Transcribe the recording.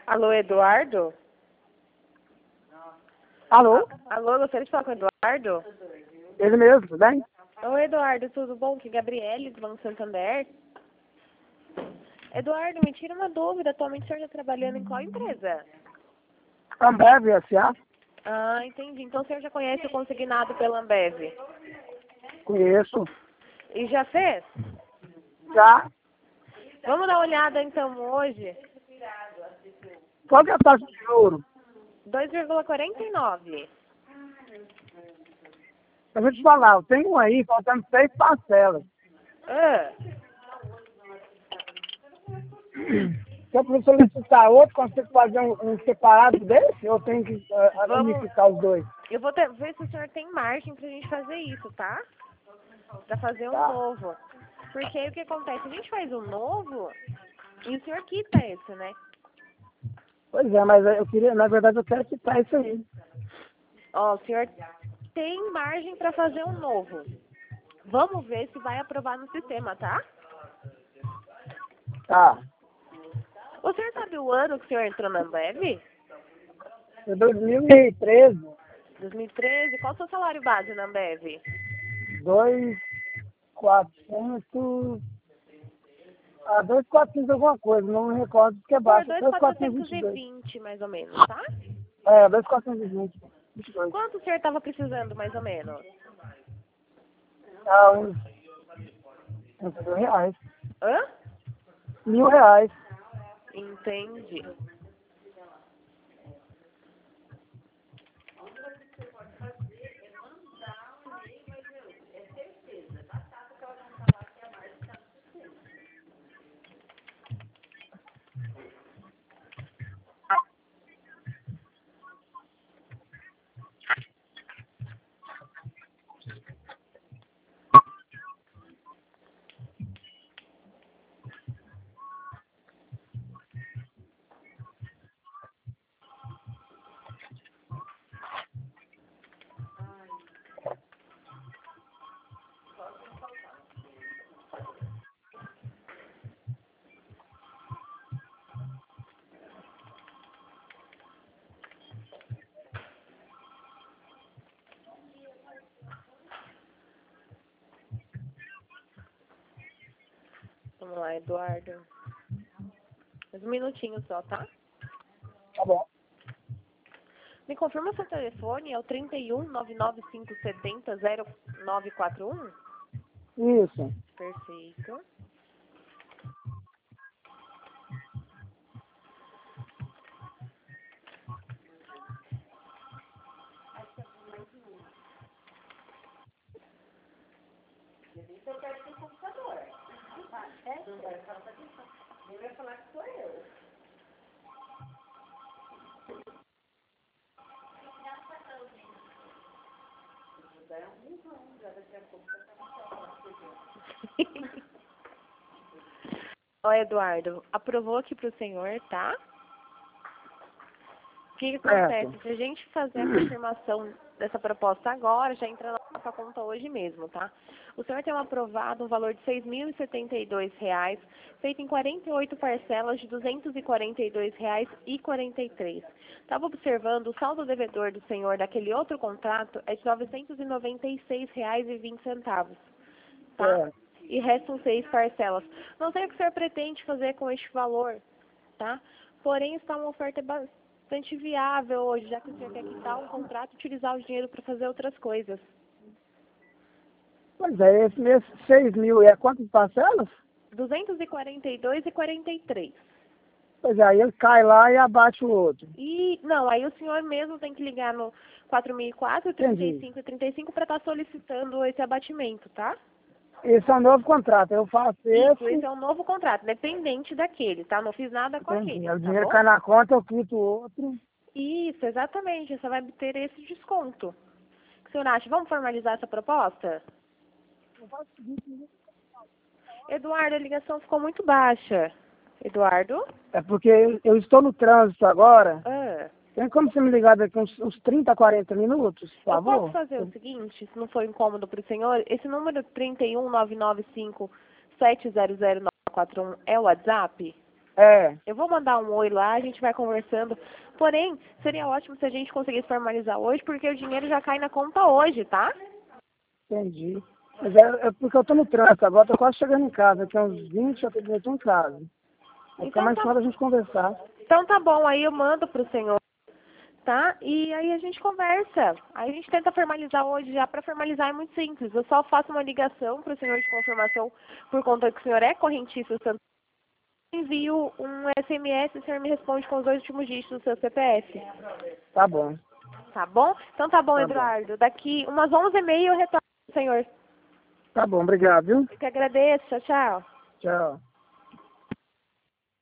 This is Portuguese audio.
Alô, Eduardo? Alô? Alô, gostaria de falar com o Eduardo? Ele mesmo, tudo bem? Oi, Eduardo, tudo bom? Aqui é Gabriele, do Banco Santander. Eduardo, me tira uma dúvida. Atualmente o senhor está trabalhando em qual empresa? Ambev, S.A. Ah, entendi. Então o senhor já conhece o consignado pela Ambev? Conheço. E já fez? Já. Vamos dar uma olhada então hoje? Qual que é a taxa de juros? 2,49. Eu vou te falar, eu tenho um aí faltando 6 parcelas. Ah, Se eu for solicitar outro, consigo fazer um separado desse? Ou tenho que Vamos. unificar os dois? eu vou ver se o senhor tem margem pra gente fazer isso, tá? Pra fazer um Tá. novo. Porque aí o que acontece? A gente faz um novo e o senhor quita esse, né? Pois é, mas eu queria, na verdade, eu quero quitar isso aí. Ó, o senhor tem margem pra fazer um novo. Vamos ver se vai aprovar no sistema, tá? Tá. O senhor sabe o ano que o senhor entrou na Ambev? É 2013, 2013. Qual o seu salário base na Ambev? 2.400... 2.400 alguma coisa, não me recordo porque é Por baixo. 2.422. 2.420, mais ou menos, tá? 2.420. 22. Quanto o senhor estava precisando, mais ou menos? Uns R$1.000. Hã? R$1.000. Entendi. Vamos lá, Eduardo. Mais um minutinho só, tá? Tá bom. Me confirma seu telefone, é o 31 99570 0941? Isso. Perfeito. Ó, Eduardo, aprovou aqui pro senhor, tá? O que acontece? Certo. Se a gente fazer a confirmação dessa proposta agora, já entra na nossa conta hoje mesmo, tá? O senhor tem aprovado um valor de R$ 6.072, feito em 48 parcelas de R$ 242,43. Estava observando, o saldo devedor do senhor daquele outro contrato é de R$ 996,20, tá? Certo. E restam 6 parcelas. Não sei o que o senhor pretende fazer com este valor, tá? Porém, está uma oferta bastante viável hoje, já que o senhor quer quitar um contrato e utilizar o dinheiro para fazer outras coisas. Pois é, esse mês 6.000 é quantas parcelas? 242,43. Pois é, aí ele cai lá e abate o outro. E, não, aí o senhor mesmo tem que ligar no 4004, 35 e 35 para estar solicitando esse abatimento, tá? Esse é um novo contrato, eu faço Isso, esse, esse é um novo contrato, dependente daquele, tá? Não fiz nada com entendi. aquele, Aí o tá dinheiro bom? cai na conta, eu quito o outro. Isso, exatamente, você vai ter esse desconto. O que o senhor acha? Vamos formalizar essa proposta? Eduardo, a ligação ficou muito baixa. Eduardo? É porque eu estou no trânsito agora. Ah, Tem como você me ligar daqui uns 30, 40 minutos, por eu posso favor? fazer o seguinte, se não for incômodo para o senhor, esse número 31 995 700 941 é o WhatsApp? É, Eu vou mandar um oi lá, a gente vai conversando. Porém, seria ótimo se a gente conseguisse formalizar hoje, porque o dinheiro já cai na conta hoje, tá? entendi. Mas é porque eu tô no trânsito agora, tô quase chegando em casa. Daqui a uns 20 ou 30 minutos eu tô em casa. Aí fica Então mais tá, fácil a gente conversar. então tá bom, aí eu mando pro senhor, tá? E aí a gente conversa. Aí a gente tenta formalizar hoje já. Para formalizar é muito simples. Eu só faço uma ligação pro senhor de confirmação por conta que o senhor é correntista Santo. Envio um SMS e o senhor me responde com os 2 últimos dígitos do seu CPF. Tá bom, Tá bom? Então tá bom, tá bom. Eduardo. Daqui umas 11h30 eu retorno, senhor. Tá bom, obrigado, viu? Eu que agradeço. Tchau, tchau. Tchau.